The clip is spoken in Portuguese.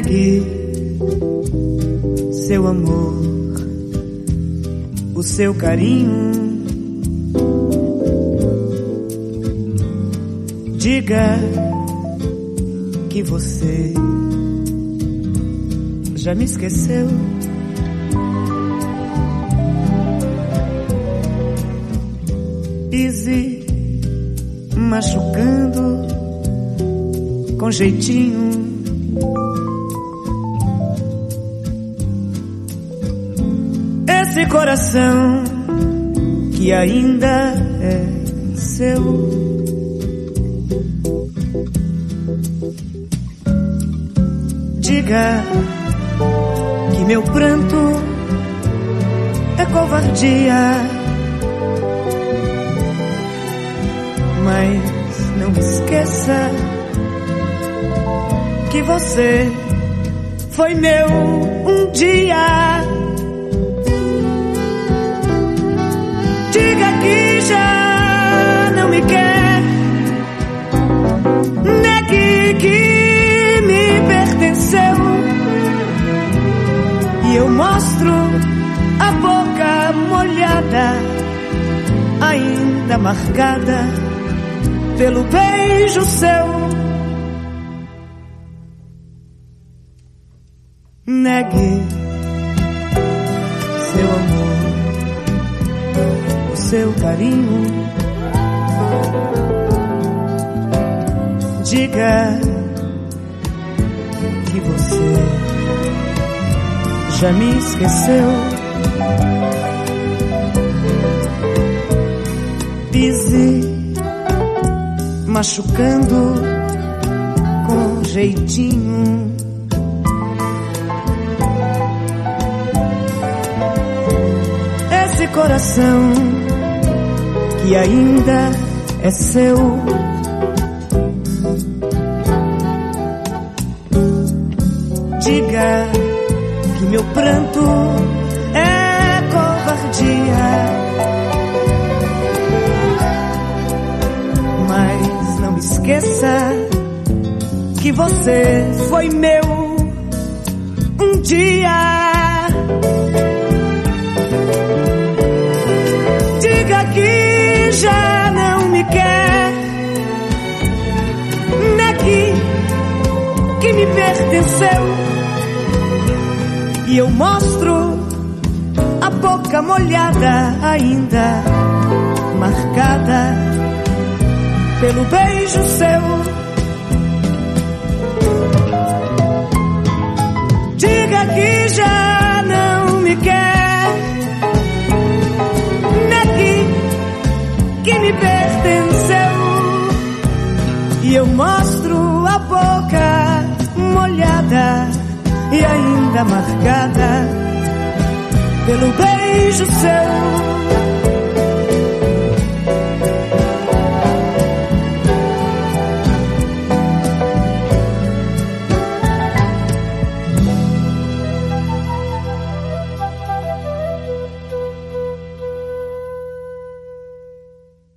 Negue seu amor, o seu carinho. Diga que você já me esqueceu. Pise machucando com jeitinho. Esse coração que ainda é seu. Diga que meu pranto é covardia, mas não esqueça que você foi meu um dia. Diga que já não me quer, negue que me pertenceu, e eu mostro a boca molhada, ainda marcada pelo beijo seu. Negue seu amor, o seu carinho. Diga que você já me esqueceu. Pise machucando com jeitinho. Esse coração que ainda é seu. Diga que meu pranto é covardia, mas não esqueça que você foi meu um dia. Diga que já não me quer, negue que me pertenceu, e eu mostro a boca molhada, ainda marcada pelo beijo seu. Diga que já não me quer, negue que me pertenceu, e eu mostro a boca molhada e ainda marcada pelo beijo seu.